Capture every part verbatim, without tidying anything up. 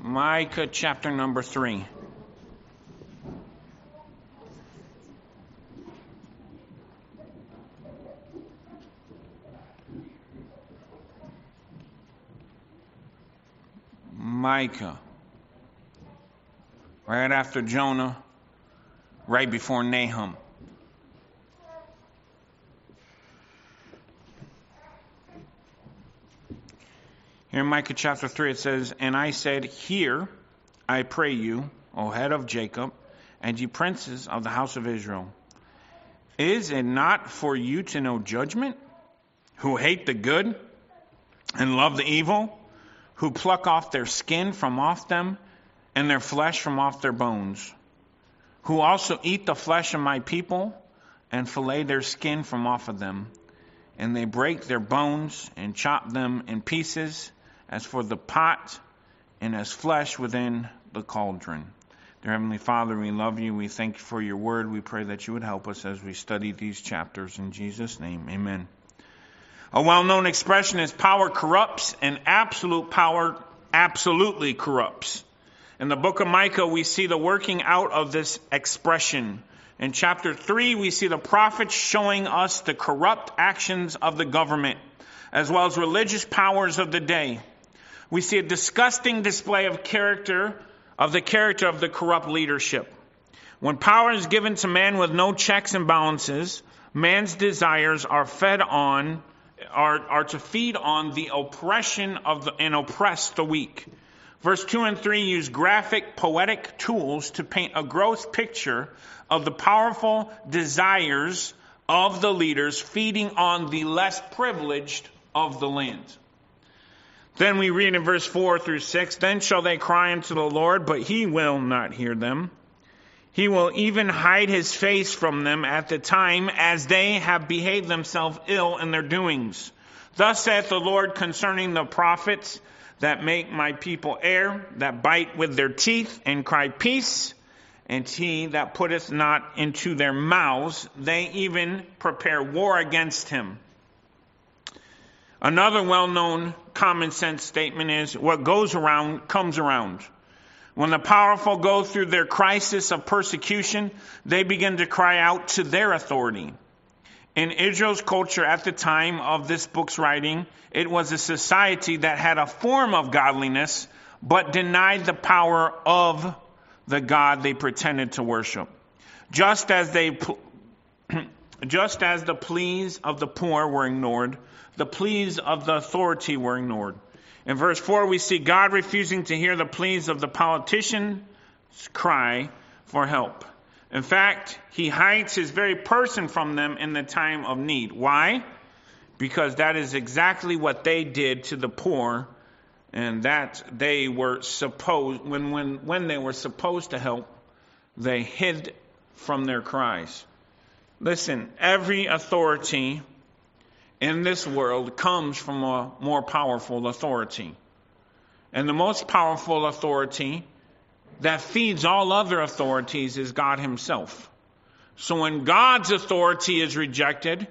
Micah chapter number three. Micah. Right after Jonah, right before Nahum. Here in Micah chapter three it says, "And I said, Hear, I pray you, O head of Jacob, and ye princes of the house of Israel. Is it not for you to know judgment, who hate the good and love the evil, who pluck off their skin from off them, and their flesh from off their bones, who also eat the flesh of my people, and fillet their skin from off of them, and they break their bones, and chop them in pieces, as for the pot, and as flesh within the cauldron." Dear Heavenly Father, we love you. We thank you for your word. We pray that you would help us as we study these chapters. In Jesus' name, amen. A well-known expression is power corrupts, and absolute power absolutely corrupts. In the book of Micah, we see the working out of this expression. In chapter three, we see the prophets showing us the corrupt actions of the government, as well as religious powers of the day. We see a disgusting display of character, of the character of the corrupt leadership. When power is given to man with no checks and balances, man's desires are fed on, are, are to feed on the oppression of the, and oppress the weak. Verse two and three use graphic, poetic tools to paint a gross picture of the powerful desires of the leaders feeding on the less privileged of the land. Then we read in verse four through six, "Then shall they cry unto the Lord, but he will not hear them. He will even hide his face from them at the time as they have behaved themselves ill in their doings. Thus saith the Lord concerning the prophets that make my people err, that bite with their teeth and cry peace, and he that putteth not into their mouths, they even prepare war against him." Another well-known common sense statement is, what goes around comes around. When the powerful go through their crisis of persecution, they begin to cry out to their authority. In Israel's culture at the time of this book's writing, it was a society that had a form of godliness, but denied the power of the God they pretended to worship. Just as they, just as the pleas of the poor were ignored, the pleas of the authority were ignored. In verse four, we see God refusing to hear the pleas of the politician's cry for help. In fact, he hides his very person from them in the time of need. Why? Because that is exactly what they did to the poor, and that they were supposed, when, when, when they were supposed to help, they hid from their cries. Listen, every authority in this world comes from a more powerful authority. And the most powerful authority that feeds all other authorities is God himself. So when God's authority is rejected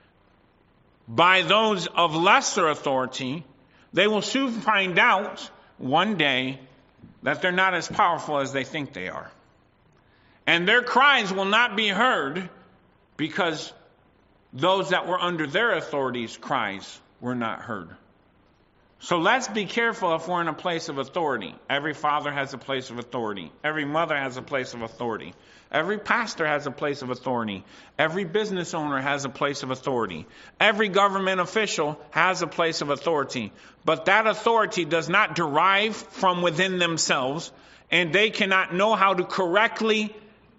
by those of lesser authority, they will soon find out one day that they're not as powerful as they think they are. And their cries will not be heard because those that were under their authority's cries were not heard. So let's be careful if we're in a place of authority. Every father has a place of authority. Every mother has a place of authority. Every pastor has a place of authority. Every business owner has a place of authority. Every government official has a place of authority. But that authority does not derive from within themselves, and they cannot know how to correctly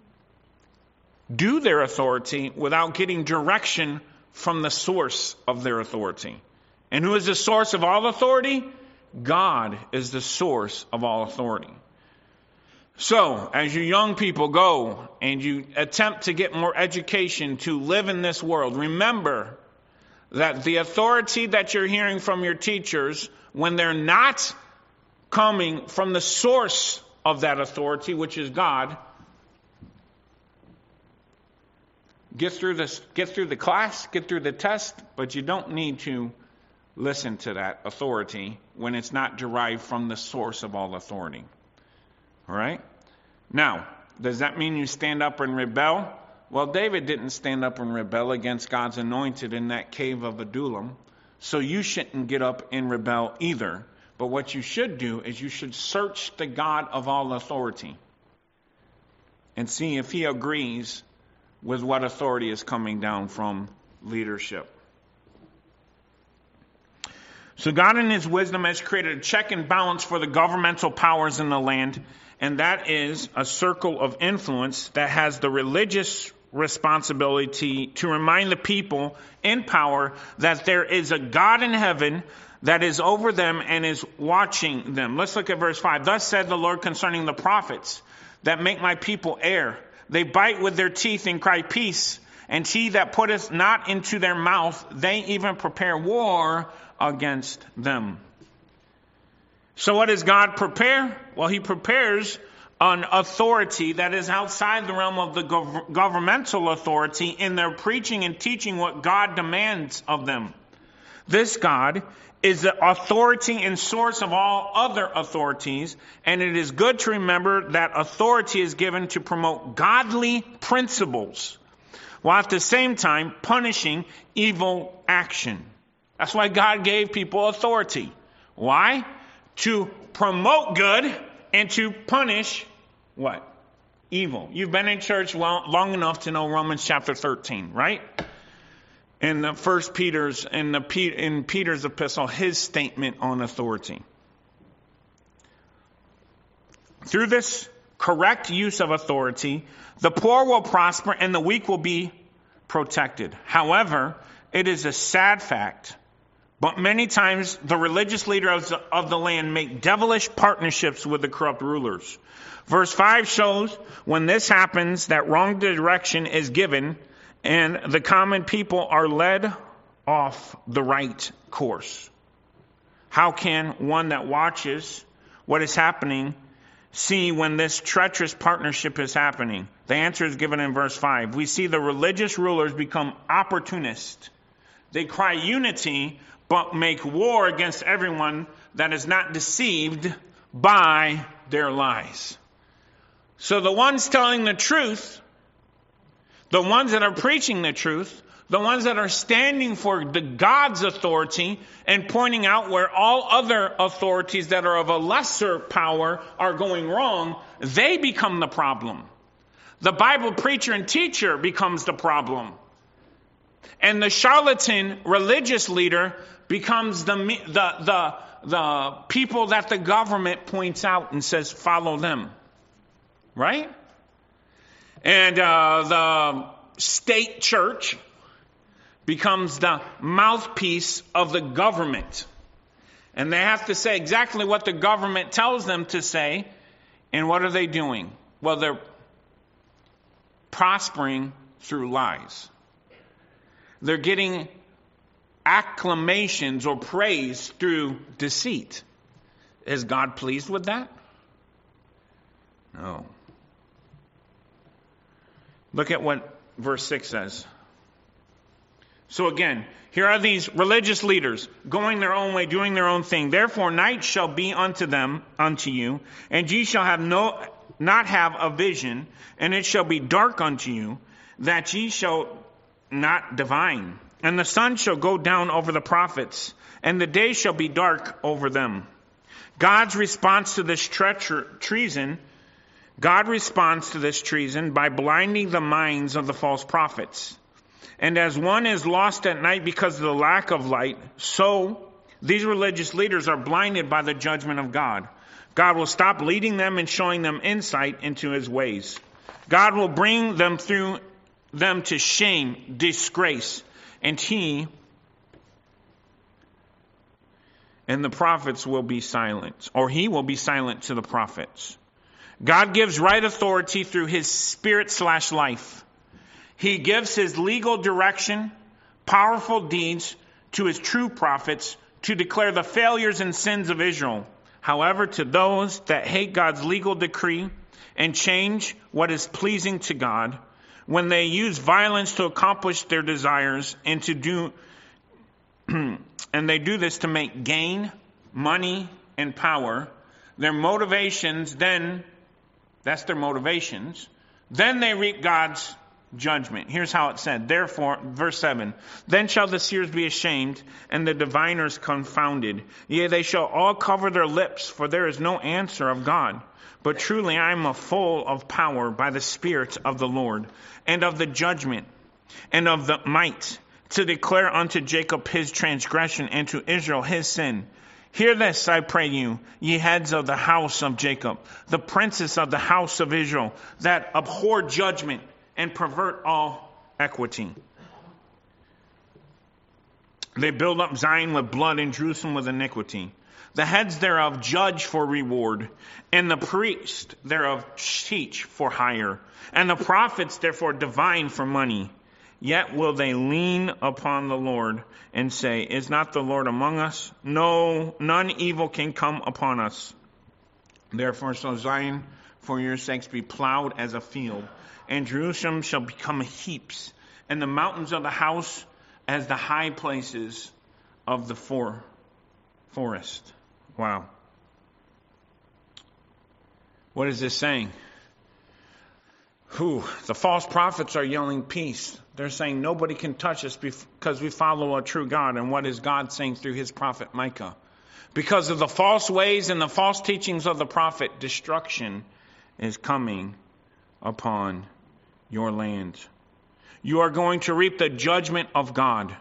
do their authority without getting direction from the source of their authority. And who is the source of all authority? God is the source of all authority. So, as you young people go and you attempt to get more education to live in this world, remember that the authority that you're hearing from your teachers, when they're not coming from the source of that authority, which is God, get through this, get through the class, get through the test, but you don't need to listen to that authority when it's not derived from the source of all authority. All right? Now, does that mean you stand up and rebel? Well, David didn't stand up and rebel against God's anointed in that cave of Adullam, so you shouldn't get up and rebel either. But what you should do is you should search the God of all authority and see if he agrees with what authority is coming down from leadership. So God in his wisdom has created a check and balance for the governmental powers in the land, and that is a circle of influence that has the religious responsibility to remind the people in power that there is a God in heaven that is over them and is watching them. Let's look at verse five. Thus said the Lord concerning the prophets that make my people err. They bite with their teeth and cry peace, and he that putteth not into their mouth, they even prepare war against them. So what does God prepare? Well, he prepares an authority that is outside the realm of the gov- governmental authority in their preaching and teaching what God demands of them. This God is the authority and source of all other authorities, and it is good to remember that authority is given to promote godly principles, while at the same time punishing evil action. That's why God gave people authority. Why? To promote good and to punish what? Evil. You've been in church long, long enough to know Romans chapter thirteen, right? In the First Peter's in the in Peter's epistle, his statement on authority. Through this correct use of authority, the poor will prosper and the weak will be protected. However, it is a sad fact, but many times the religious leaders of the land make devilish partnerships with the corrupt rulers. Verse five shows when this happens that wrong direction is given and the common people are led off the right course. How can one that watches what is happening see when this treacherous partnership is happening? The answer is given in verse five. We see the religious rulers become opportunists. They cry unity, but make war against everyone that is not deceived by their lies. So the ones telling the truth, the ones that are preaching the truth, the ones that are standing for the God's authority and pointing out where all other authorities that are of a lesser power are going wrong, they become the problem. The Bible preacher and teacher becomes the problem. And the charlatan religious leader becomes the, the, the, the people that the government points out and says, follow them. Right? And uh, the state church becomes the mouthpiece of the government. And they have to say exactly what the government tells them to say. And what are they doing? Well, they're prospering through lies. They're getting acclamations or praise through deceit. Is God pleased with that? No. Look at what verse six says. So again, here are these religious leaders going their own way, doing their own thing. Therefore, night shall be unto them, unto you, and ye shall have no, not have a vision, and it shall be dark unto you, that ye shall not divine. And the sun shall go down over the prophets, and the day shall be dark over them. God's response to this treacher, treason, God responds to this treason by blinding the minds of the false prophets. And as one is lost at night because of the lack of light, so these religious leaders are blinded by the judgment of God. God will stop leading them and showing them insight into his ways. God will bring them through them to shame, disgrace, and he and the prophets will be silent, or he will be silent to the prophets. God gives right authority through his spirit slash life. He gives his legal direction, powerful deeds to his true prophets to declare the failures and sins of Israel. However, to those that hate God's legal decree and change what is pleasing to God, when they use violence to accomplish their desires and to do and they do this to make gain, money, and power. Their motivations then, that's their motivations, then they reap God's judgment. Here's how it said. Therefore, verse seven, then shall the seers be ashamed, and the diviners confounded. Yea, they shall all cover their lips, for there is no answer of God. But truly I am full of power by the Spirit of the Lord, and of the judgment, and of the might, to declare unto Jacob his transgression, and to Israel his sin. Hear this, I pray you, ye heads of the house of Jacob, the princes of the house of Israel, that abhor judgment, and pervert all equity. They build up Zion with blood, and Jerusalem with iniquity. The heads thereof judge for reward, and the priests thereof teach for hire, and the prophets therefore divine for money. Yet will they lean upon the Lord and say, is not the Lord among us? No, none evil can come upon us. Therefore shall Zion for your sakes be plowed as a field, and Jerusalem shall become heaps, and the mountains of the house as the high places of the for- forest. Wow. What is this saying? Whew, the false prophets are yelling peace. They're saying nobody can touch us because we follow a true God. And what is God saying through his prophet Micah? Because of the false ways and the false teachings of the prophet, destruction is coming upon your land. You are going to reap the judgment of God.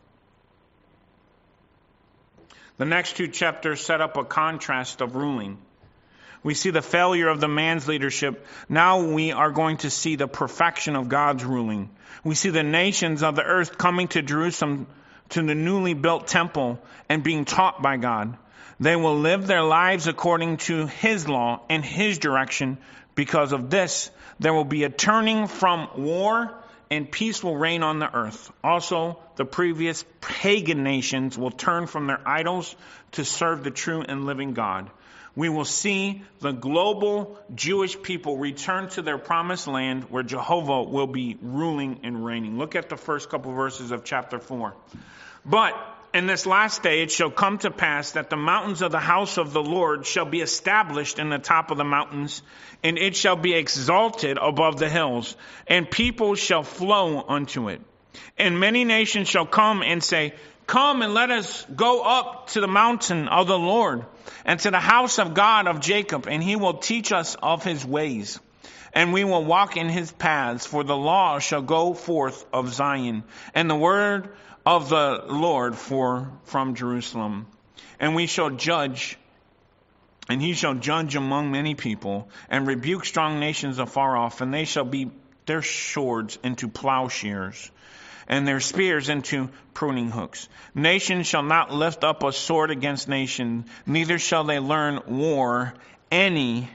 The next two chapters set up a contrast of ruling. We see the failure of the man's leadership. Now we are going to see the perfection of God's ruling. We see the nations of the earth coming to Jerusalem, to the newly built temple, and being taught by God. They will live their lives according to his law and his direction. Because of this, there will be a turning from war, and peace will reign on the earth. Also, the previous pagan nations will turn from their idols to serve the true and living God. We will see the global Jewish people return to their promised land where Jehovah will be ruling and reigning. Look at the first couple verses of chapter four. But in this last day it shall come to pass that the mountains of the house of the Lord shall be established in the top of the mountains, and it shall be exalted above the hills, and people shall flow unto it. And many nations shall come and say, come and let us go up to the mountain of the Lord, and to the house of God of Jacob, and he will teach us of his ways, and we will walk in his paths. For the law shall go forth of Zion, and the word of the Lord for from Jerusalem. And we shall judge, and he shall judge among many people, and rebuke strong nations afar off, and they shall be their swords into plowshares, and their spears into pruning hooks. Nation shall not lift up a sword against nation, neither shall they learn war any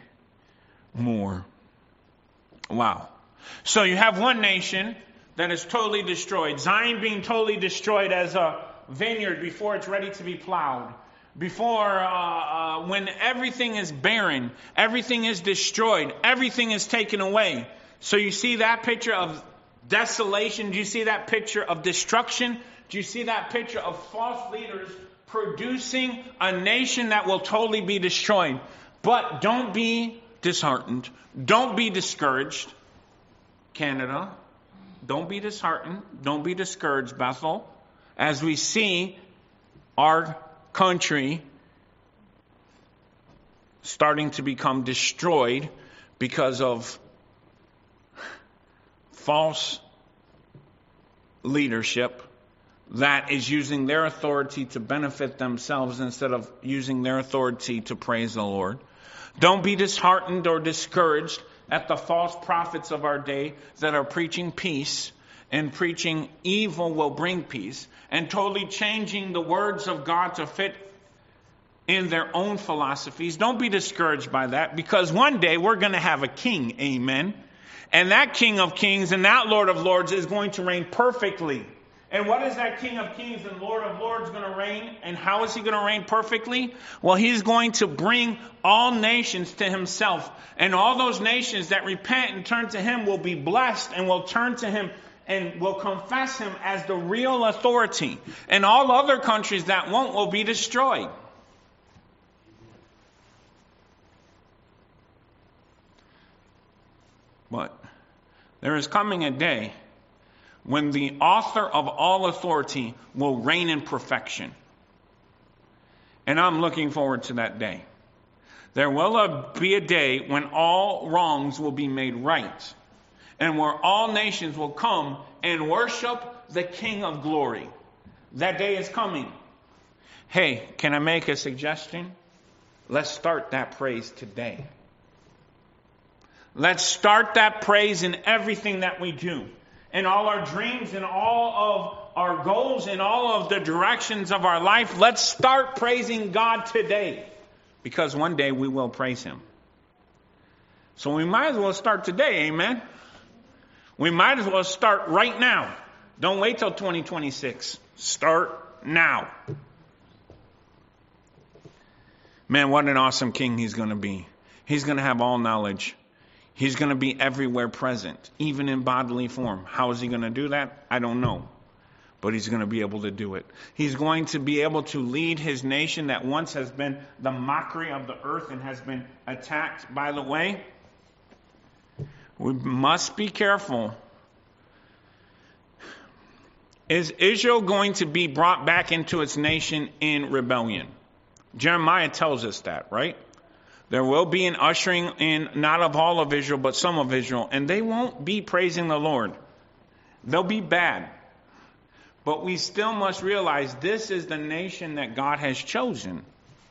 more. Wow. So you have one nation that is totally destroyed. Zion being totally destroyed as a vineyard before it's ready to be plowed. Before, uh, uh, when everything is barren, everything is destroyed, everything is taken away. So you see that picture of desolation? Do you see that picture of destruction? Do you see that picture of false leaders producing a nation that will totally be destroyed? But don't be disheartened. Don't be discouraged, Canada. Don't be disheartened. Don't be discouraged, Bethel. As we see our country starting to become destroyed because of false leadership that is using their authority to benefit themselves instead of using their authority to praise the Lord. Don't be disheartened or discouraged at the false prophets of our day that are preaching peace and preaching evil will bring peace and totally changing the words of God to fit in their own philosophies. Don't be discouraged by that, because one day we're going to have a king. Amen. And that King of Kings and that Lord of Lords is going to reign perfectly. And what is that King of Kings and Lord of Lords going to reign? And how is he going to reign perfectly? Well, he's going to bring all nations to himself. And all those nations that repent and turn to him will be blessed and will turn to him and will confess him as the real authority. And all other countries that won't will be destroyed. But there is coming a day when the author of all authority will reign in perfection. And I'm looking forward to that day. There will be a day when all wrongs will be made right, and where all nations will come and worship the King of glory. That day is coming. Hey, can I make a suggestion? Let's start that praise today. Let's start that praise in everything that we do. In all our dreams, in all of our goals, in all of the directions of our life. Let's start praising God today. Because one day we will praise him. So we might as well start today, amen? We might as well start right now. Don't wait till twenty twenty-six. Start now. Man, what an awesome king he's going to be. He's going to have all knowledge. He's going to be everywhere present, even in bodily form. How is he going to do that? I don't know. But he's going to be able to do it. He's going to be able to lead his nation that once has been the mockery of the earth and has been attacked by the way. We must be careful. Is Israel going to be brought back into its nation in rebellion? Jeremiah tells us that, right? There will be an ushering in, not of all of Israel, but some of Israel. And they won't be praising the Lord. They'll be bad. But we still must realize this is the nation that God has chosen.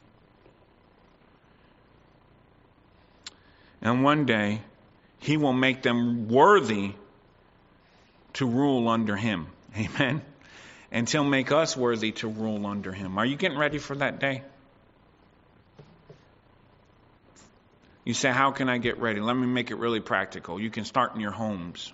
And one day, he will make them worthy to rule under him. Amen. And he'll make us worthy to rule under him. Are you getting ready for that day? You say, how can I get ready? Let me make it really practical. You can start in your homes.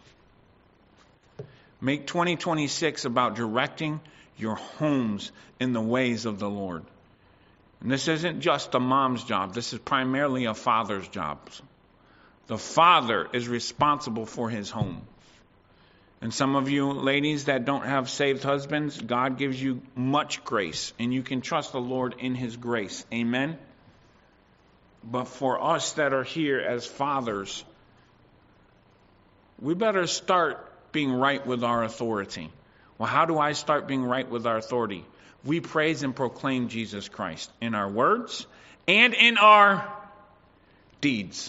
Make twenty twenty-six about directing your homes in the ways of the Lord. And this isn't just a mom's job. This is primarily a father's job. The father is responsible for his home. And some of you ladies that don't have saved husbands, God gives you much grace. And you can trust the Lord in his grace. Amen? But for us that are here as fathers, we better start being right with our authority. Well, how do I start being right with our authority? We praise and proclaim Jesus Christ in our words and in our deeds.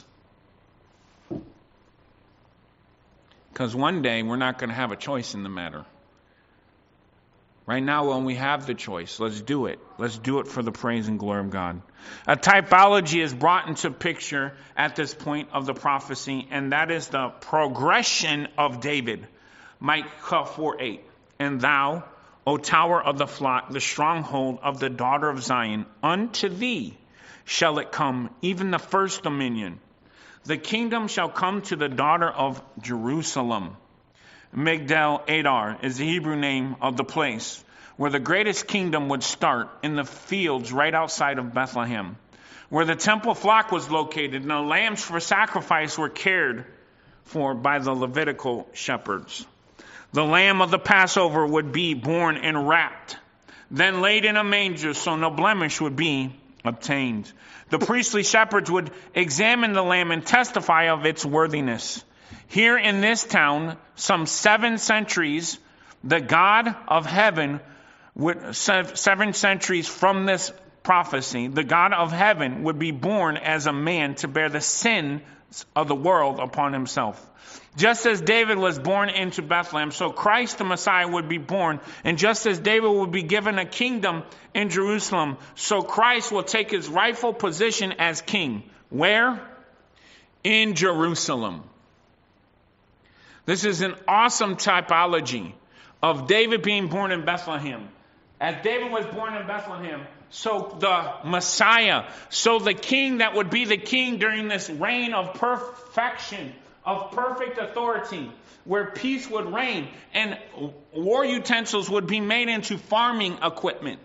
Because one day we're not going to have a choice in the matter. Right now, when we have the choice, let's do it. Let's do it for the praise and glory of God. A typology is brought into picture at this point of the prophecy, and that is the progression of David. Micah four eight. And thou, O tower of the flock, the stronghold of the daughter of Zion, unto thee shall it come, even the first dominion. The kingdom shall come to the daughter of Jerusalem. Migdal Adar is the Hebrew name of the place where the greatest kingdom would start, in the fields right outside of Bethlehem, where the temple flock was located and the lambs for sacrifice were cared for by the Levitical shepherds. The lamb of the Passover would be born and wrapped, then laid in a manger so no blemish would be obtained. The priestly shepherds would examine the lamb and testify of its worthiness. Here in this town, some seven centuries, the God of heaven, would, seven centuries from this prophecy, the God of heaven would be born as a man to bear the sins of the world upon himself. Just as David was born into Bethlehem, so Christ the Messiah would be born. And just as David would be given a kingdom in Jerusalem, so Christ will take his rightful position as king. Where? In Jerusalem. This is an awesome typology of David being born in Bethlehem. As David was born in Bethlehem, so the Messiah, so the king that would be the king during this reign of perfection, of perfect authority, where peace would reign and war utensils would be made into farming equipment.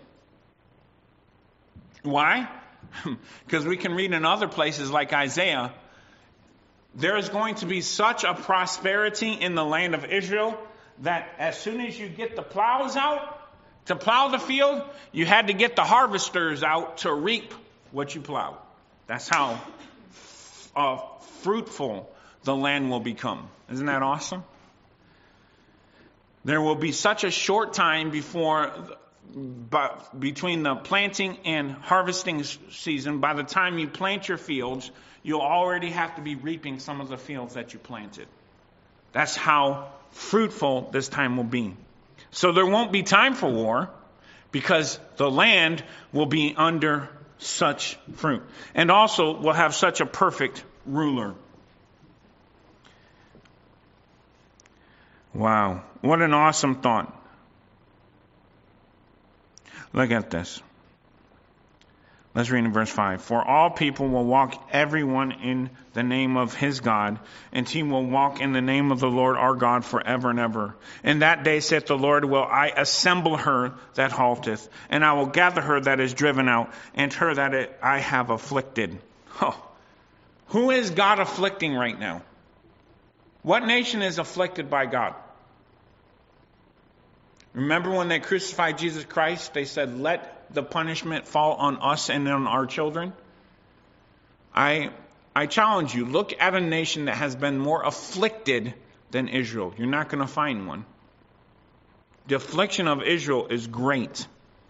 Why? Because we can read in other places like Isaiah, there is going to be such a prosperity in the land of Israel that as soon as you get the plows out to plow the field, you had to get the harvesters out to reap what you plowed. That's how uh, fruitful the land will become. Isn't that awesome? There will be such a short time before, but between the planting and harvesting season. By the time you plant your fields, you'll already have to be reaping some of the fields that you planted. That's how fruitful this time will be. So there won't be time for war because the land will be under such fruit. And also will have such a perfect ruler. Wow, what an awesome thought. Look at this. Let's read in verse five. For all people will walk everyone in the name of his God, and he will walk in the name of the Lord our God forever and ever. In that day, saith the Lord, will I assemble her that halteth, and I will gather her that is driven out, and her that it, I have afflicted. Oh. Who is God afflicting right now? What nation is afflicted by God? Remember when they crucified Jesus Christ, they said, let the punishment fall on us and on our children? I I challenge you, look at a nation that has been more afflicted than Israel. You're not going to find one. The affliction of Israel is great.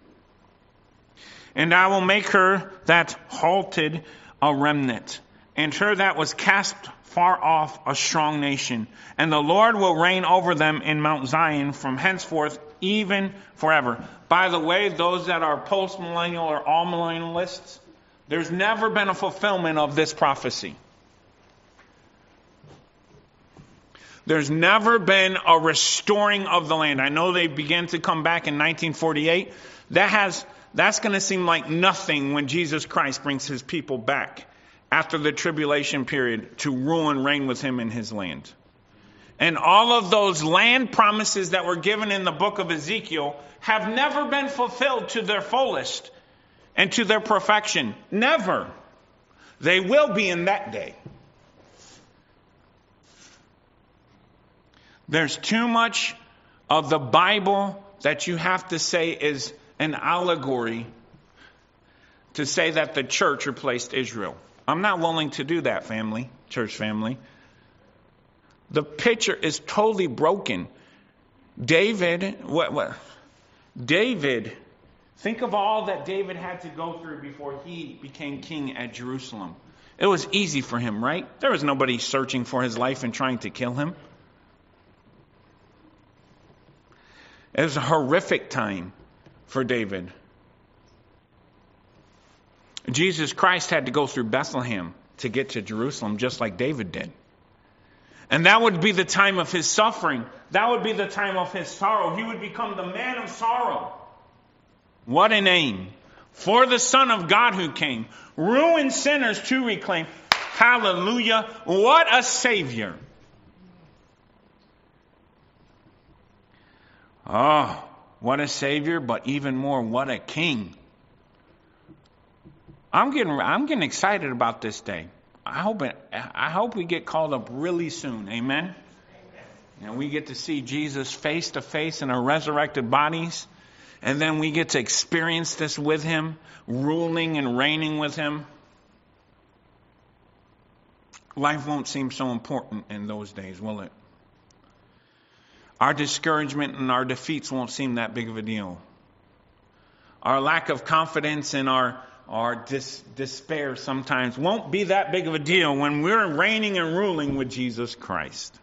And I will make her that halted a remnant, and her that was cast far off a strong nation. And the Lord will reign over them in Mount Zion from henceforth even forever. By the way, those that are post-millennial or all-millennialists, there's never been a fulfillment of this prophecy. There's never been a restoring of the land. I know they began to come back in nineteen forty-eight. That has, that's going to seem like nothing when Jesus Christ brings his people back after the tribulation period to rule and reign with him in his land. And all of those land promises that were given in the book of Ezekiel have never been fulfilled to their fullest and to their perfection. Never. They will be in that day. There's too much of the Bible that you have to say is an allegory to say that the church replaced Israel. I'm not willing to do that, family, church family. The picture is totally broken. David, what, what? David, think of all that David had to go through before he became king at Jerusalem. It was easy for him, right? There was nobody searching for his life and trying to kill him. It was a horrific time for David. Jesus Christ had to go through Bethlehem to get to Jerusalem, just like David did. And that would be the time of his suffering. That would be the time of his sorrow. He would become the man of sorrow. What a name. For the Son of God who came. Ruined sinners to reclaim. Hallelujah. What a Savior. Oh, what a Savior, but even more, what a King. I'm getting, I'm getting excited about this day. I hope it, I hope we get called up really soon. Amen? Amen. And we get to see Jesus face to face in our resurrected bodies. And then we get to experience this with him, ruling and reigning with him. Life won't seem so important in those days, will it? Our discouragement and our defeats won't seem that big of a deal. Our lack of confidence and our Our dis- despair sometimes won't be that big of a deal when we're reigning and ruling with Jesus Christ.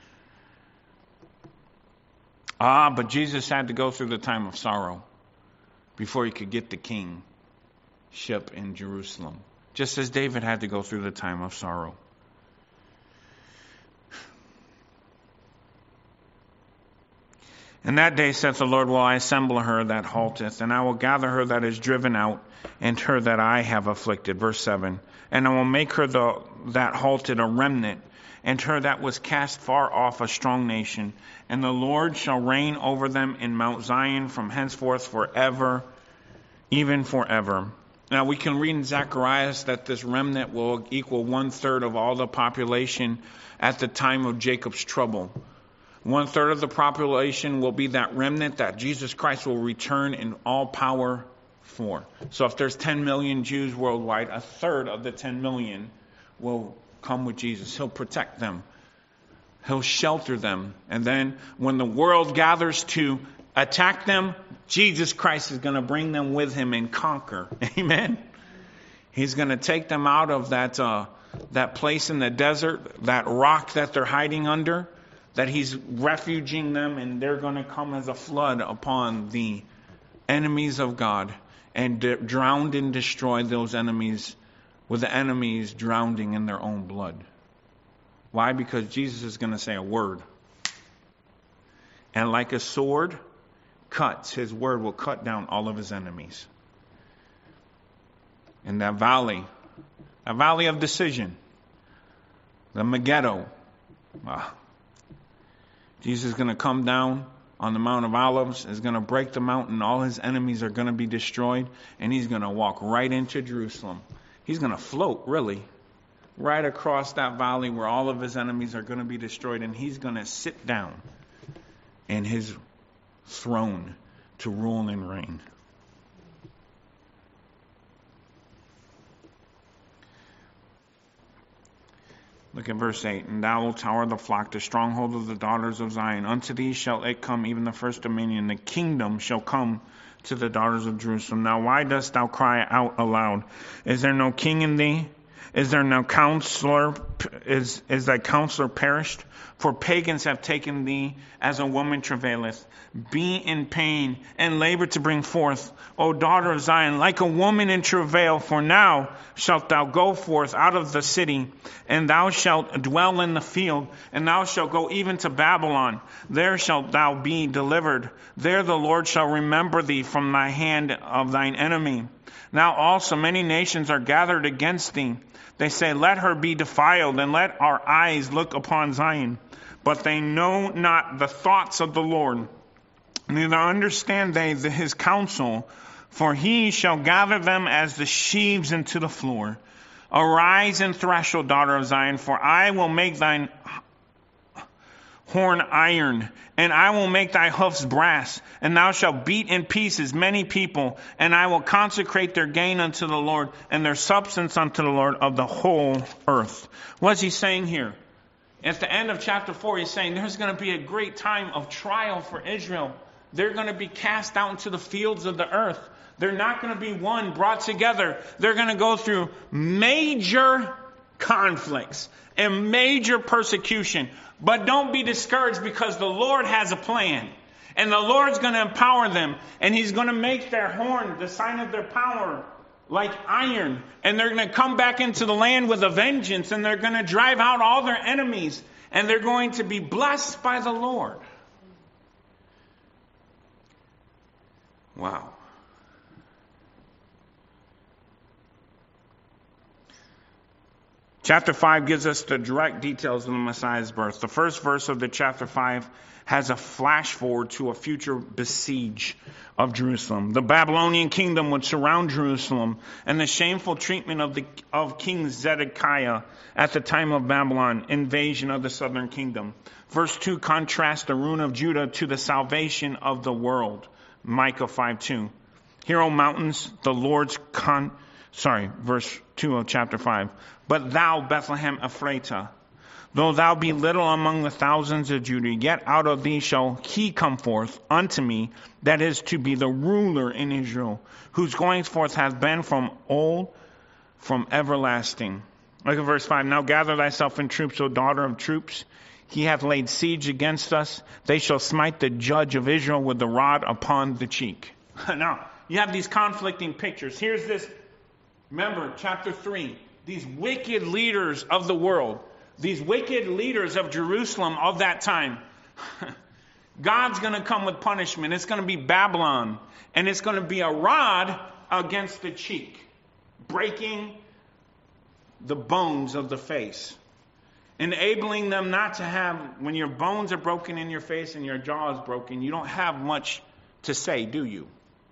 Ah, but Jesus had to go through the time of sorrow before he could get the kingship in Jerusalem. Just as David had to go through the time of sorrow. In that day, saith the Lord, will I assemble her that halteth, and I will gather her that is driven out, and her that I have afflicted. Verse seven. And I will make her the, that halted a remnant, and her that was cast far off a strong nation. And the Lord shall reign over them in Mount Zion from henceforth forever, even forever. Now we can read in Zacharias that this remnant will equal one third of all the population at the time of Jacob's trouble. One third of the population will be that remnant that Jesus Christ will return in all power for. So if there's ten million Jews worldwide, a third of the ten million will come with Jesus. He'll protect them. He'll shelter them. And then when the world gathers to attack them, Jesus Christ is going to bring them with him and conquer. Amen. He's going to take them out of that uh, that place in the desert, that rock that they're hiding under, that he's refuging them, and they're going to come as a flood upon the enemies of God and d- drown and destroy those enemies, with the enemies drowning in their own blood. Why? Because Jesus is going to say a word. And like a sword cuts, his word will cut down all of his enemies. In that valley, a valley of decision, the Megiddo, ah, Jesus is going to come down on the Mount of Olives, is going to break the mountain, all his enemies are going to be destroyed, and he's going to walk right into Jerusalem. He's going to float, really, right across that valley where all of his enemies are going to be destroyed, and he's going to sit down in his throne to rule and reign. Look at verse eight. And thou, O tower of the flock, the stronghold of the daughters of Zion, unto thee shall it come, even the first dominion. The kingdom shall come to the daughters of Jerusalem. Now why dost thou cry out aloud? Is there no king in thee? Is there no counselor? Is, is thy counselor perished? For pagans have taken thee as a woman travaileth. Be in pain and labor to bring forth, O daughter of Zion, like a woman in travail. For now shalt thou go forth out of the city, and thou shalt dwell in the field, and thou shalt go even to Babylon. There shalt thou be delivered. There the Lord shall remember thee from thy hand of thine enemy. Now also many nations are gathered against thee. They say, let her be defiled, and let our eyes look upon Zion. But they know not the thoughts of the Lord, neither understand they the, his counsel. For he shall gather them as the sheaves into the floor. Arise and thresh, O daughter of Zion, for I will make thine horn iron, and I will make thy hoofs brass, and thou shalt beat in pieces many people, and I will consecrate their gain unto the Lord, and their substance unto the Lord of the whole earth. What's he saying here? At the end of chapter four, he's saying there's going to be a great time of trial for Israel. They're going to be cast out into the fields of the earth. They're not going to be one, brought together. They're going to go through major conflicts and major persecution. But don't be discouraged, because the Lord has a plan. And the Lord's going to empower them. And he's going to make their horn the sign of their power like iron. And they're going to come back into the land with a vengeance. And they're going to drive out all their enemies. And they're going to be blessed by the Lord. Wow. Chapter five gives us the direct details of the Messiah's birth. The first verse of the chapter five has a flash forward to a future besiege of Jerusalem. The Babylonian kingdom would surround Jerusalem, and the shameful treatment of the of King Zedekiah at the time of Babylon invasion of the southern kingdom. Verse two contrasts the ruin of Judah to the salvation of the world. Micah five two. Hear, O mountains, the Lord's con... Sorry, verse two of chapter five. But thou, Bethlehem Ephratah, though thou be little among the thousands of Judah, yet out of thee shall he come forth unto me, that is to be the ruler in Israel, whose goings forth hath been from old, from everlasting. Look at verse five. Now gather thyself in troops, O daughter of troops. He hath laid siege against us. They shall smite the judge of Israel with the rod upon the cheek. Now, you have these conflicting pictures. Here's this, remember, chapter three. These wicked leaders of the world, these wicked leaders of Jerusalem of that time. God's going to come with punishment. It's going to be Babylon. And it's going to be a rod against the cheek, breaking the bones of the face, enabling them not to have, when your bones are broken in your face and your jaw is broken, you don't have much to say, do you?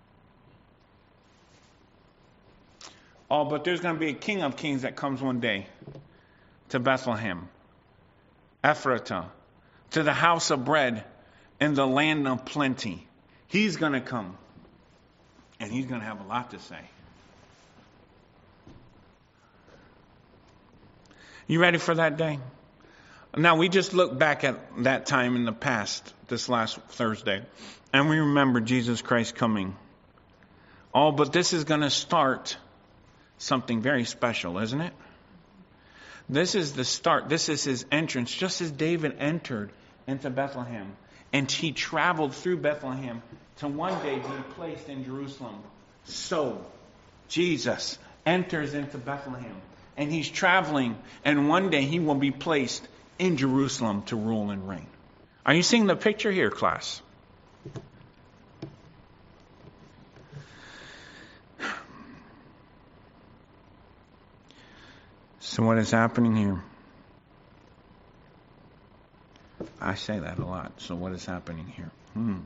Oh, but there's going to be a King of Kings that comes one day to Bethlehem, Ephratah, to the house of bread in the land of plenty. He's going to come. And he's going to have a lot to say. You ready for that day? Now, we just look back at that time in the past, this last Thursday, and we remember Jesus Christ coming. Oh, but this is going to start something very special, isn't it? This is the start. This is his entrance, just as David entered into Bethlehem. And he traveled through Bethlehem to one day be placed in Jerusalem. So, Jesus enters into Bethlehem. And he's traveling, and one day he will be placed in Jerusalem to rule and reign. Are you seeing the picture here, class? So what is happening here? I say that a lot. So what is happening here? Hmm.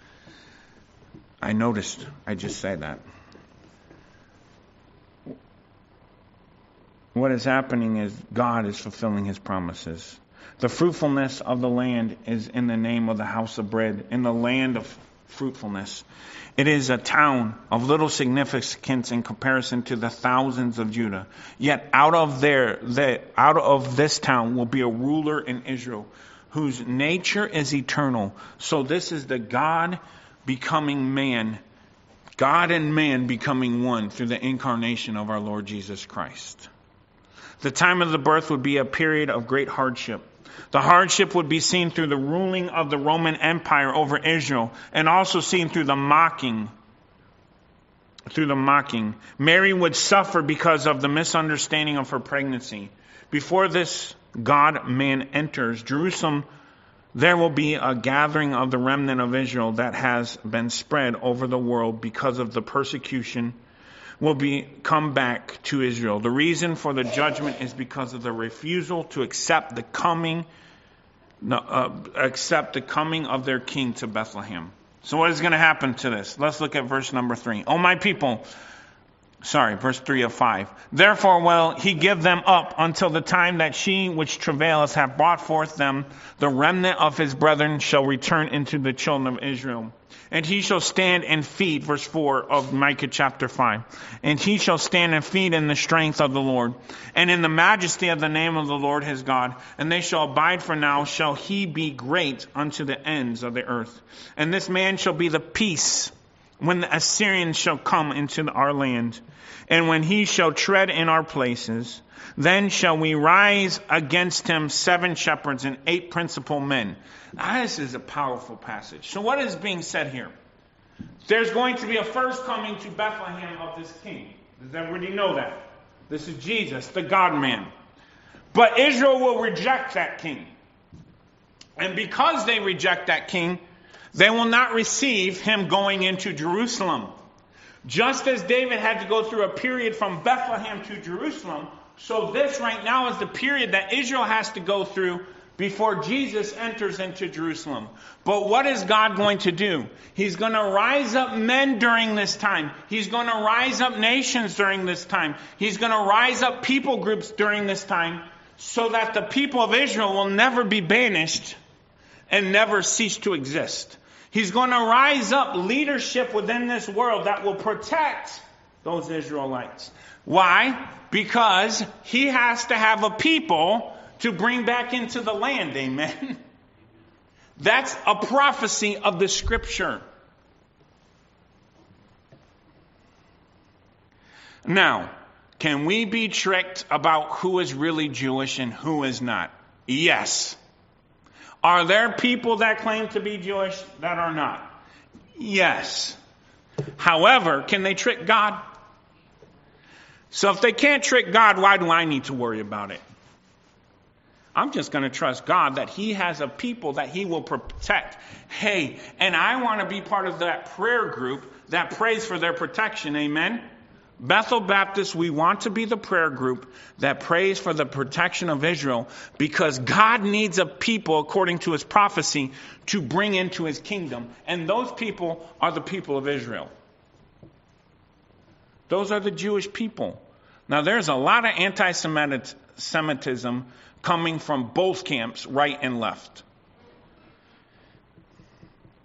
I noticed. I just say that. What is happening is God is fulfilling his promises. The fruitfulness of the land is in the name of the house of bread, in the land of fruitfulness. It is a town of little significance in comparison to the thousands of Judah. Yet out of there, the, out of this town will be a ruler in Israel, whose nature is eternal. So this is the God becoming man, God and man becoming one through the incarnation of our Lord Jesus Christ. The time of the birth would be a period of great hardship. The hardship would be seen through the ruling of the Roman Empire over Israel, and also seen through the mocking. Through the mocking. Mary would suffer because of the misunderstanding of her pregnancy. Before this God-man enters Jerusalem, there will be a gathering of the remnant of Israel that has been spread over the world because of the persecution will be come back to Israel. The reason for the judgment is because of the refusal to accept the coming, uh, accept the coming of their king to Bethlehem. So what is going to happen to this? Let's look at verse number three. Oh, my people. Sorry, verse three of five. Therefore will he give them up until the time that she which travaileth hath brought forth them. The remnant of his brethren shall return into the children of Israel. And he shall stand and feed, verse four of Micah chapter five. And he shall stand and feed in the strength of the Lord, and in the majesty of the name of the Lord his God. And they shall abide, for now shall he be great unto the ends of the earth. And this man shall be the peace when the Assyrians shall come into our land. And when he shall tread in our places, then shall we rise against him seven shepherds and eight principal men. Now, this is a powerful passage. So what is being said here? There's going to be a first coming to Bethlehem of this king. Does everybody know that? This is Jesus, the God-man. But Israel will reject that king. And because they reject that king, they will not receive him going into Jerusalem. Just as David had to go through a period from Bethlehem to Jerusalem, so this right now is the period that Israel has to go through before Jesus enters into Jerusalem. But what is God going to do? He's going to rise up men during this time. He's going to rise up nations during this time. He's going to rise up people groups during this time, so that the people of Israel will never be banished and never cease to exist. He's going to rise up leadership within this world that will protect those Israelites. Why? Because he has to have a people to bring back into the land. Amen. That's a prophecy of the scripture. Now, can we be tricked about who is really Jewish and who is not? Yes. Are there people that claim to be Jewish that are not? Yes. However, can they trick God? So if they can't trick God, why do I need to worry about it? I'm just going to trust God that he has a people that he will protect. Hey, and I want to be part of that prayer group that prays for their protection. Amen? Bethel Baptist, we want to be the prayer group that prays for the protection of Israel, because God needs a people, according to his prophecy, to bring into his kingdom. And those people are the people of Israel. Those are the Jewish people. Now, there's a lot of anti-Semitism coming from both camps, right and left.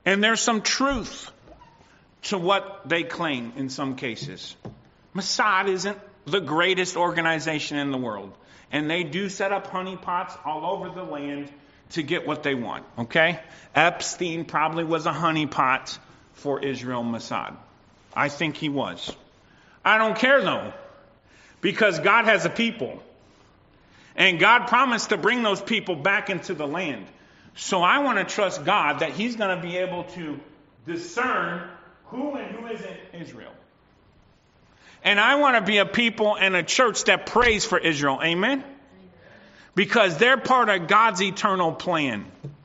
And there's some truth to what they claim in some cases. Mossad isn't the greatest organization in the world. And they do set up honeypots all over the land to get what they want. Okay? Epstein probably was a honeypot for Israel Mossad. I think he was. I don't care though. Because God has a people. And God promised to bring those people back into the land. So I want to trust God that He's going to be able to discern who and who isn't Israel. And I want to be a people and a church that prays for Israel. Amen? Because they're part of God's eternal plan.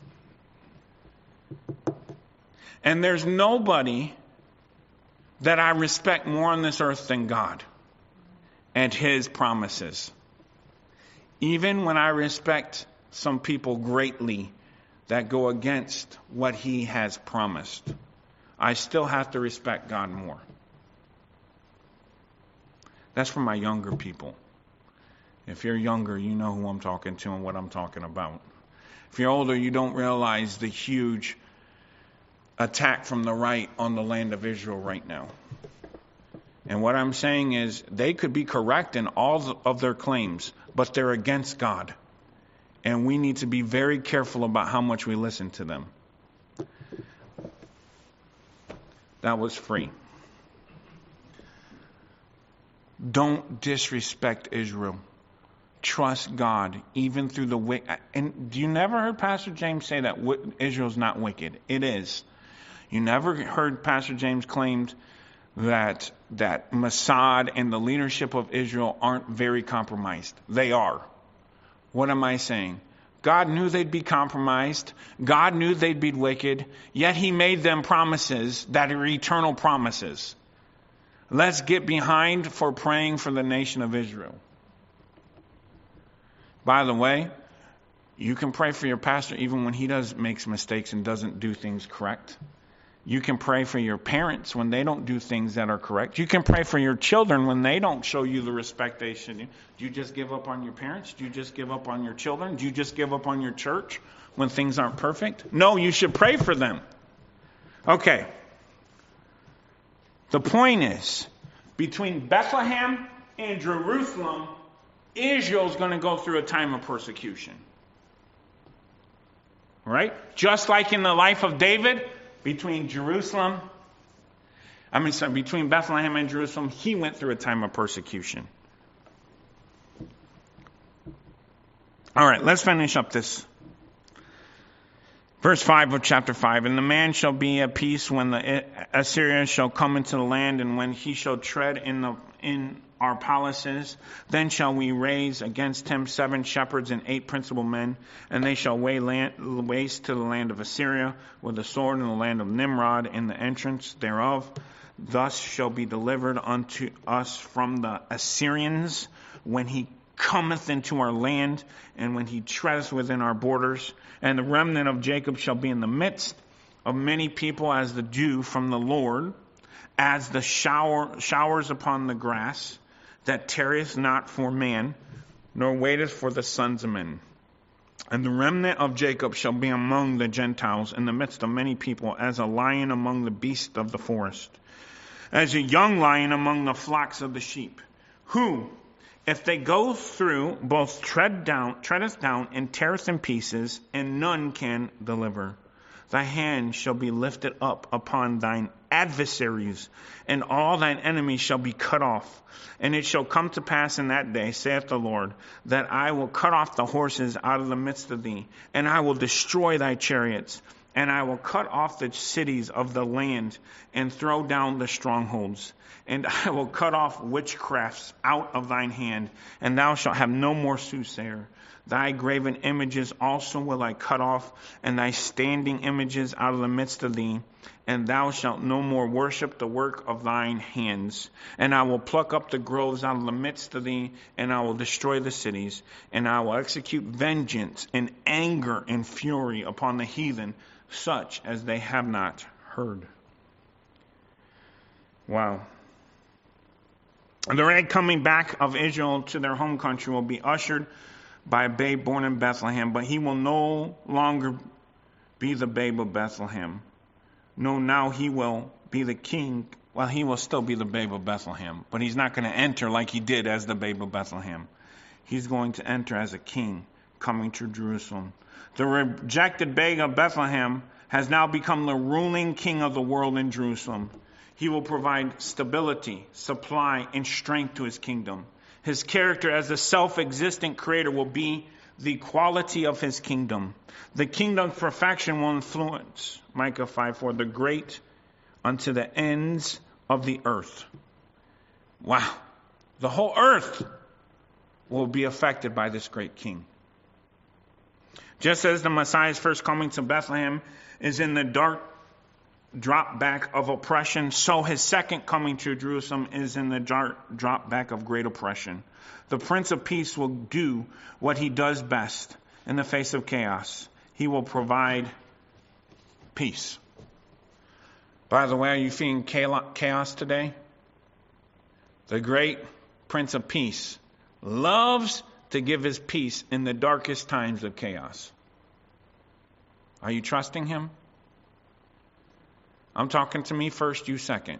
And there's nobody that I respect more on this earth than God and His promises. Even when I respect some people greatly that go against what He has promised, I still have to respect God more. That's for my younger people. If you're younger, you know who I'm talking to and what I'm talking about. If you're older, you don't realize the huge attack from the right on the land of Israel right now. And what I'm saying is they could be correct in all of their claims, but they're against God. And we need to be very careful about how much we listen to them. That was free. Don't disrespect Israel. Trust God, even through the wicked. And you never heard Pastor James say that Israel's not wicked. It is. You never heard Pastor James claim that that Mossad and the leadership of Israel aren't very compromised. They are. What am I saying? God knew they'd be compromised. God knew they'd be wicked. Yet He made them promises that are eternal promises. Let's get behind for praying for the nation of Israel. By the way, you can pray for your pastor even when he does makes mistakes and doesn't do things correct. You can pray for your parents when they don't do things that are correct. You can pray for your children when they don't show you the respect they should. Do you just give up on your parents? Do you just give up on your children? Do you just give up on your church when things aren't perfect? No, you should pray for them. Okay. The point is, between Bethlehem and Jerusalem, Israel's going to go through a time of persecution. Right? Just like in the life of David, between Jerusalem, I mean, sorry, between Bethlehem and Jerusalem, he went through a time of persecution. All right, let's finish up this. Verse five of chapter five. And the man shall be at peace when the Assyrians shall come into the land, and when he shall tread in the in our palaces, then shall we raise against him seven shepherds and eight principal men, and they shall lay land, waste to the land of Assyria with the sword, and the land of Nimrod in the entrance thereof. Thus shall be delivered unto us from the Assyrians when he cometh into our land, and when he treadeth within our borders. And the remnant of Jacob shall be in the midst of many people as the dew from the Lord, as the shower showers upon the grass, that tarrieth not for man, nor waiteth for the sons of men. And the remnant of Jacob shall be among the Gentiles in the midst of many people, as a lion among the beasts of the forest, as a young lion among the flocks of the sheep, who, if they go through, both tread down, treadeth down, and teareth in pieces, and none can deliver. Thy hand shall be lifted up upon thine adversaries, and all thine enemies shall be cut off. And it shall come to pass in that day, saith the Lord, that I will cut off the horses out of the midst of thee, and I will destroy thy chariots, and I will cut off the cities of the land, and throw down the strongholds. And I will cut off witchcrafts out of thine hand, and thou shalt have no more soothsayer. Thy graven images also will I cut off, and thy standing images out of the midst of thee. And thou shalt no more worship the work of thine hands. And I will pluck up the groves out of the midst of thee, and I will destroy the cities. And I will execute vengeance and anger and fury upon the heathen, such as they have not heard. Wow. The coming back of Israel to their home country will be ushered by a babe born in Bethlehem, but he will no longer be the babe of Bethlehem, No, now he will be the king. Well, he will still be the babe of Bethlehem, but he's not going to enter like he did as the babe of Bethlehem. He's going to enter as a king coming to Jerusalem. The rejected babe of Bethlehem has now become the ruling king of the world in Jerusalem. He will provide stability, supply, and strength to his kingdom. His character as the self-existent creator will be the quality of his kingdom. The kingdom's perfection will influence, Micah five four, the great unto the ends of the earth. Wow. The whole earth will be affected by this great king. Just as the Messiah's first coming to Bethlehem is in the dark drop back of oppression, so his second coming to Jerusalem is in the dark drop back of great oppression. The Prince of Peace will do what he does best in the face of chaos. He will provide peace. By the way, are you feeling chaos today? The great Prince of Peace loves to give his peace in the darkest times of chaos. Are you trusting him? I'm talking to me first, you second.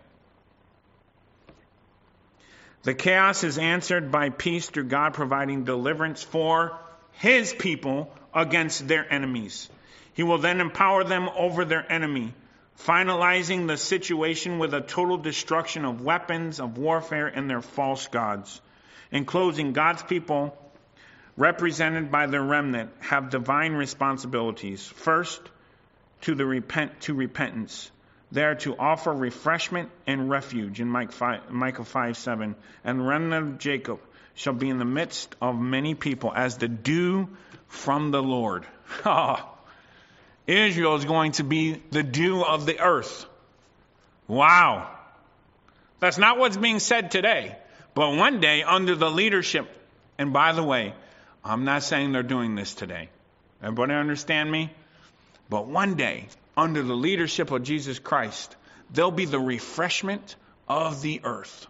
The chaos is answered by peace through God providing deliverance for his people against their enemies. He will then empower them over their enemy, finalizing the situation with a total destruction of weapons of warfare and their false gods. In closing, God's people, represented by the remnant, have divine responsibilities. First, to the repent to repentance. They are to offer refreshment and refuge in Micah five seven. And the remnant of Jacob shall be in the midst of many people as the dew from the Lord. Oh, Israel is going to be the dew of the earth. Wow. That's not what's being said today. But one day, under the leadership, and by the way, I'm not saying they're doing this today. Everybody understand me? But one day, under the leadership of Jesus Christ, they'll be the refreshment of the earth.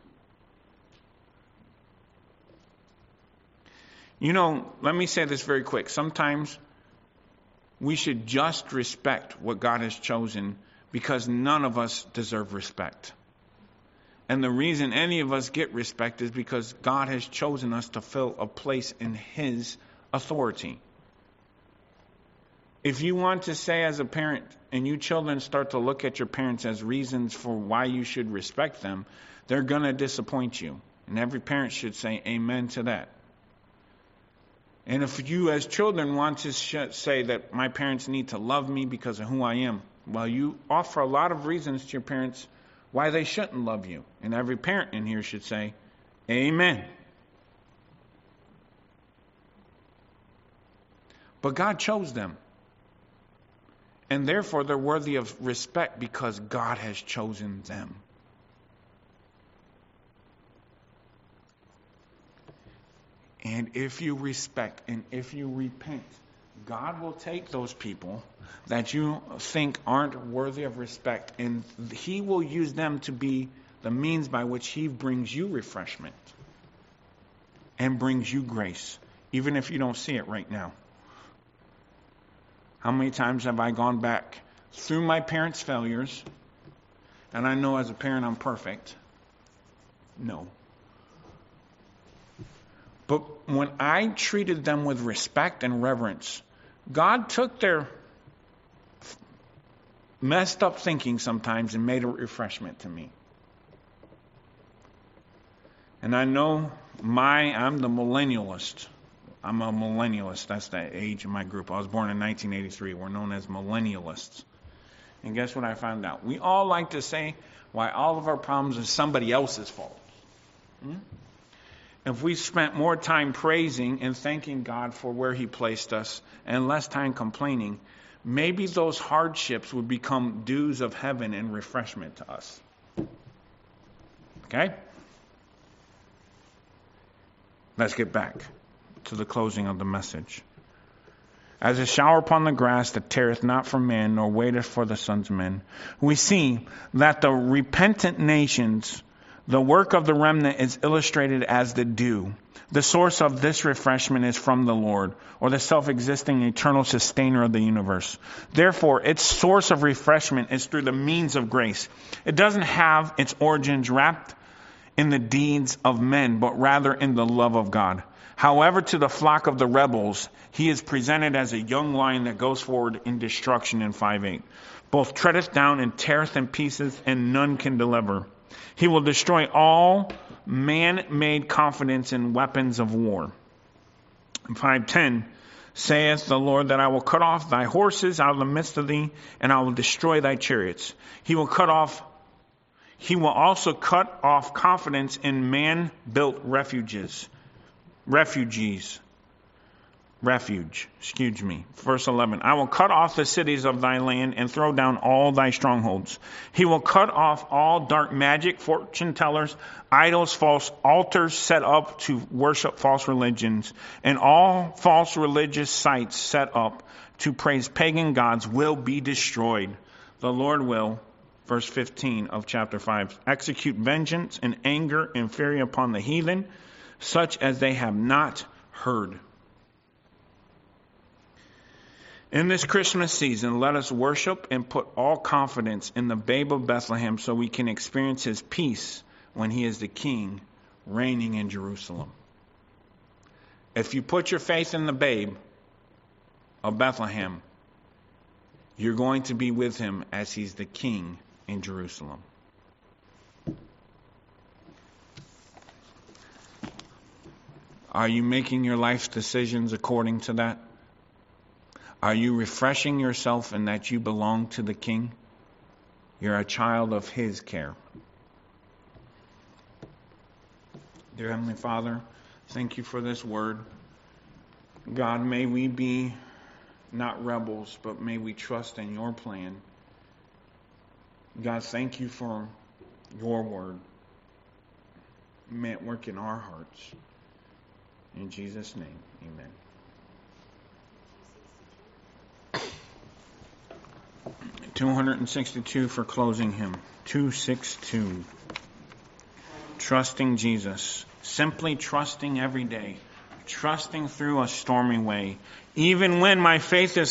You know, let me say this very quick. Sometimes we should just respect what God has chosen because none of us deserve respect. And the reason any of us get respect is because God has chosen us to fill a place in his authority. If you want to say as a parent, and you children start to look at your parents as reasons for why you should respect them, they're going to disappoint you. And every parent should say amen to that. And if you as children want to sh- say that my parents need to love me because of who I am, well, you offer a lot of reasons to your parents why they shouldn't love you. And every parent in here should say amen. But God chose them. And therefore, they're worthy of respect because God has chosen them. And if you respect and if you repent, God will take those people that you think aren't worthy of respect, and he will use them to be the means by which he brings you refreshment and brings you grace, even if you don't see it right now. How many times have I gone back through my parents' failures, and I know as a parent I'm perfect? No. But when I treated them with respect and reverence, God took their messed up thinking sometimes and made a refreshment to me. And I know my, I'm the millennialist. I'm a millennialist. That's the age of my group. I was born in nineteen eighty-three. We're known as millennialists. And guess what I found out? We all like to say why all of our problems are somebody else's fault. Hmm? If we spent more time praising and thanking God for where he placed us and less time complaining, maybe those hardships would become dews of heaven and refreshment to us. Okay? Let's get back to the closing of the message. As a shower upon the grass that teareth not from man, nor waiteth for the sons of men, we see that the repentant nations, The work of the remnant is illustrated as the dew. The source of this refreshment is from the Lord, or the self-existing eternal sustainer of the universe. Therefore, its source of refreshment is through the means of grace. It doesn't have its origins wrapped in the deeds of men, but rather in the love of God. However, to the flock of the rebels, he is presented as a young lion that goes forward in destruction in five eight. Both treadeth down and teareth in pieces, and none can deliver. He will destroy all man-made confidence in weapons of war. five ten, saith the Lord, that I will cut off thy horses out of the midst of thee, and I will destroy thy chariots. He will cut off, he will also cut off confidence in man-built refuges. Refugees. Refuge. Excuse me. Verse eleven. I will cut off the cities of thy land and throw down all thy strongholds. He will cut off all dark magic, fortune tellers, idols, false altars set up to worship false religions, and all false religious sites set up to praise pagan gods will be destroyed. The Lord will, verse fifteen of chapter five, execute vengeance and anger and fury upon the heathen, such as they have not heard. In this Christmas season, let us worship and put all confidence in the babe of Bethlehem so we can experience his peace when he is the king reigning in Jerusalem. If you put your faith in the babe of Bethlehem, you're going to be with him as he's the king in Jerusalem. Are you making your life decisions according to that? Are you refreshing yourself in that you belong to the King? You're a child of his care. Dear Heavenly Father, thank you for this word. God, may we be not rebels, but may we trust in your plan. God, thank you for your word. May it work in our hearts. In Jesus' name, amen. two sixty-two for closing hymn. two sixty-two. Trusting Jesus. Simply trusting every day. Trusting through a stormy way. Even when my faith is